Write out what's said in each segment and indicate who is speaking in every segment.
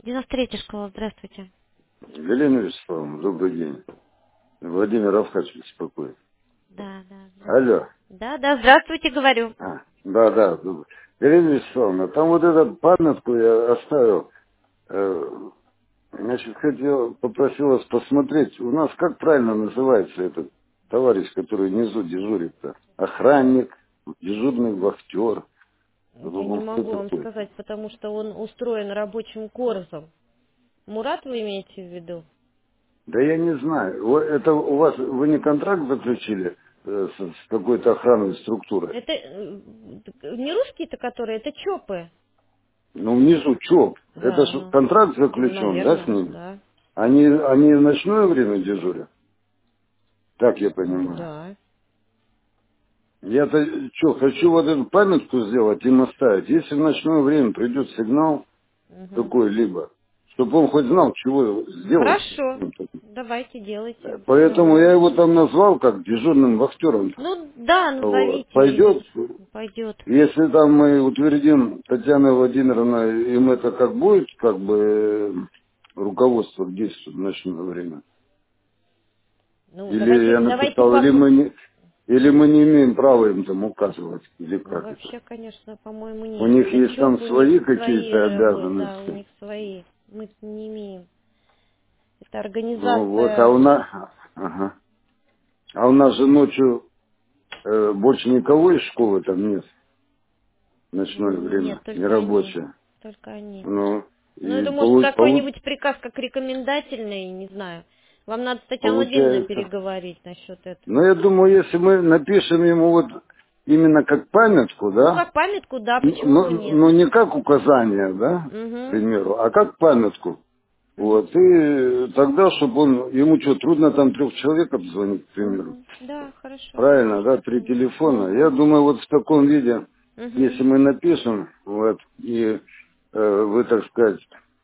Speaker 1: 93-я школа, здравствуйте.
Speaker 2: Галина Вячеславовна, добрый день. Владимир Авхач беспокоит.
Speaker 1: Да, да, здравствуйте.
Speaker 2: Алло.
Speaker 1: Да, да, здравствуйте, говорю.
Speaker 2: Да. Галина Вячеславовна, там вот эту памятку я оставил. Значит, попросил вас посмотреть. У нас как правильно называется этот товарищ, который внизу дежурит-то? Охранник, дежурный вахтер.
Speaker 1: Я не
Speaker 2: Он кто
Speaker 1: могу вам
Speaker 2: такой?
Speaker 1: сказать, потому что он устроен рабочим корпусом. Мурат вы имеете в виду?
Speaker 2: Да я не знаю. Это у вас, вы не контракт заключили с какой-то охранной структурой?
Speaker 1: Это не русские-то, которые, это ЧОПы.
Speaker 2: Ну, внизу ЧОП. Это
Speaker 1: Да,
Speaker 2: же контракт заключен, да, с
Speaker 1: наверное,
Speaker 2: ними?
Speaker 1: да.
Speaker 2: Они в ночное время дежурят? Так я понимаю.
Speaker 1: Да.
Speaker 2: Я-то что, хочу вот эту памятку сделать и наставить. Если в ночное время придет сигнал
Speaker 1: Мгм.
Speaker 2: какой-либо, чтобы он хоть знал, чего сделать.
Speaker 1: Хорошо. Давайте, делайте.
Speaker 2: Поэтому
Speaker 1: Мгм.
Speaker 2: я его там назвал как дежурным вахтером.
Speaker 1: Ну, да,
Speaker 2: Вот.
Speaker 1: назовите.
Speaker 2: Пойдет,
Speaker 1: Пойдет.
Speaker 2: если там мы утвердим, Татьяна Владимировна, им это как будет, как бы руководство к действию в ночное время.
Speaker 1: Ну,
Speaker 2: Или я
Speaker 1: давайте
Speaker 2: написал, или мы не имеем права им там указывать, или
Speaker 1: Ну,
Speaker 2: как это.
Speaker 1: вообще, конечно, по-моему,
Speaker 2: У
Speaker 1: нет.
Speaker 2: них
Speaker 1: Это
Speaker 2: есть там
Speaker 1: ЧОП, у них
Speaker 2: свои
Speaker 1: свои
Speaker 2: какие-то
Speaker 1: работы, да, у
Speaker 2: обязанности.
Speaker 1: них свои. Мы не имеем. Это
Speaker 2: Ну вот, а
Speaker 1: организация.
Speaker 2: у нас, ага. А у нас же ночью больше никого из школы там нет в ночное
Speaker 1: Нет,
Speaker 2: время,
Speaker 1: только они.
Speaker 2: нерабочее.
Speaker 1: Только они.
Speaker 2: Ну,
Speaker 1: Ну,
Speaker 2: и
Speaker 1: это может какой-нибудь приказ как рекомендательный, не знаю. Вам надо с Татьяной Владимировной
Speaker 2: получается.
Speaker 1: переговорить насчет этого.
Speaker 2: Но я думаю, если мы напишем ему вот именно как памятку,
Speaker 1: Ну,
Speaker 2: да,
Speaker 1: как памятку, да, почему
Speaker 2: но,
Speaker 1: бы нет?
Speaker 2: но не как указание, да, к
Speaker 1: Угу.
Speaker 2: примеру, а как памятку.
Speaker 1: Угу.
Speaker 2: Вот, и тогда, чтобы он, ему что, трудно там 3 человек обзвонить, к примеру.
Speaker 1: Угу. Да, хорошо,
Speaker 2: Правильно, да,
Speaker 1: конечно,
Speaker 2: 3 телефона. Я
Speaker 1: Угу.
Speaker 2: думаю, вот в таком виде,
Speaker 1: Угу.
Speaker 2: если мы напишем, вот, и вы, так сказать,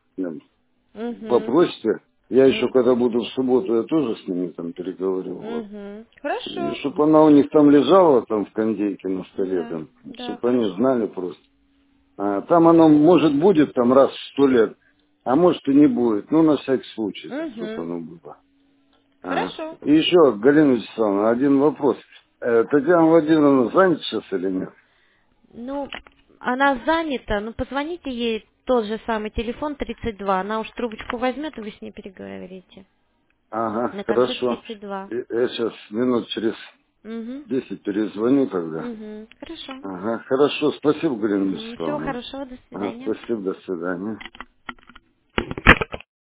Speaker 1: Угу.
Speaker 2: попросите, я еще
Speaker 1: Угу.
Speaker 2: когда буду в субботу, я тоже с ними там переговорю, вот.
Speaker 1: Угу.
Speaker 2: И
Speaker 1: Хорошо.
Speaker 2: чтобы она у них там лежала, там в кондейке на столе,
Speaker 1: Да,
Speaker 2: там,
Speaker 1: да,
Speaker 2: чтобы они
Speaker 1: хорошо.
Speaker 2: знали просто. Там оно, может, будет там раз в 100 лет, а может и не будет. Ну, на всякий случай, чтобы
Speaker 1: Угу.
Speaker 2: оно было.
Speaker 1: Хорошо.
Speaker 2: И еще, Галина Вячеславовна, один вопрос. Татьяна Владимировна занята сейчас или нет?
Speaker 1: Ну, она занята, ну позвоните ей тот же самый телефон 32. Она уж трубочку возьмет, и вы с ней переговорите.
Speaker 2: Ага,
Speaker 1: На конце
Speaker 2: хорошо.
Speaker 1: 32.
Speaker 2: Я сейчас минут через
Speaker 1: Угу.
Speaker 2: 10 перезвоню тогда.
Speaker 1: Угу. Хорошо.
Speaker 2: Ага, хорошо. Спасибо, Галина
Speaker 1: Всего
Speaker 2: Вячеславовна.
Speaker 1: хорошего, до
Speaker 2: Ага,
Speaker 1: свидания.
Speaker 2: спасибо, до свидания.